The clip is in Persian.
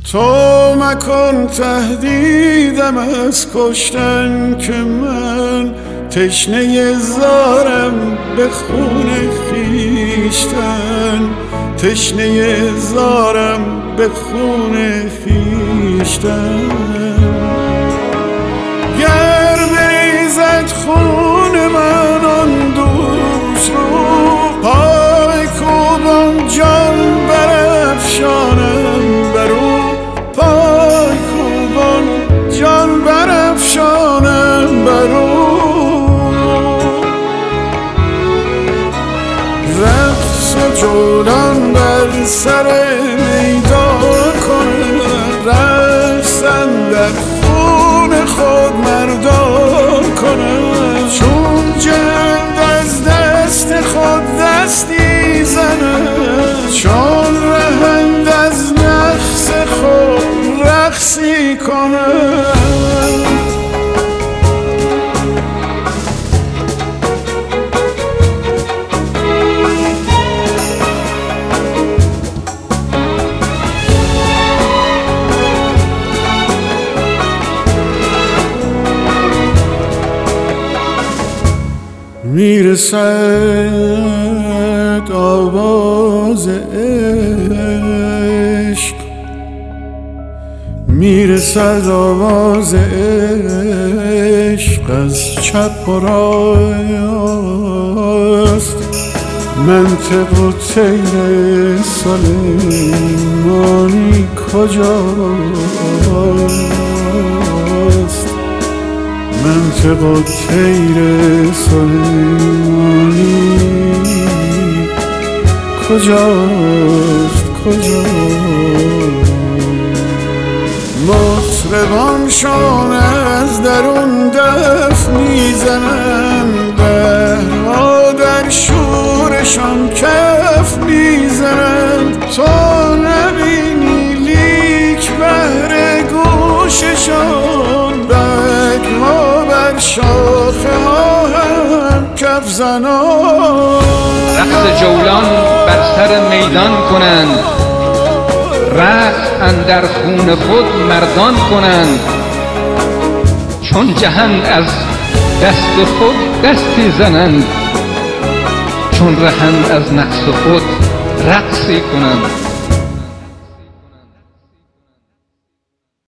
تو مکن تهدیدم از کشتن که من تشنه زارم به خون خویشتن، تشنه زارم به خون خویشتن. گر بریزد خون من آن دوش رو، پای کوبان جان برافشانم برو، پای کوبان جان برافشانم برو. رقص و جولان بر سر میدان کنم، رقص اندر خون خود مردان کنم. چون جند از دست خود دستی زنم، چون رهند از نقص خود رقصی کنم. میرسد آواز عشق، میرسد آواز عشق از چپ و راست. منطق و طیر سلیمانی کجاست؟ منطق و طیر سلیمانی کجاست؟ مطربانشان از درون دف میزنند، بهرها در شورشان کف میزنند. تو نبینی لیک بهر گوششان، برگها بر شاخه ها هم کف زنان. رقص جولان بر سر میدان کنند، رقص اندر خون خود مردان کنند. چون جهند از دست خود دستی زنند، چون رهند از نقص خود رقصی کنند.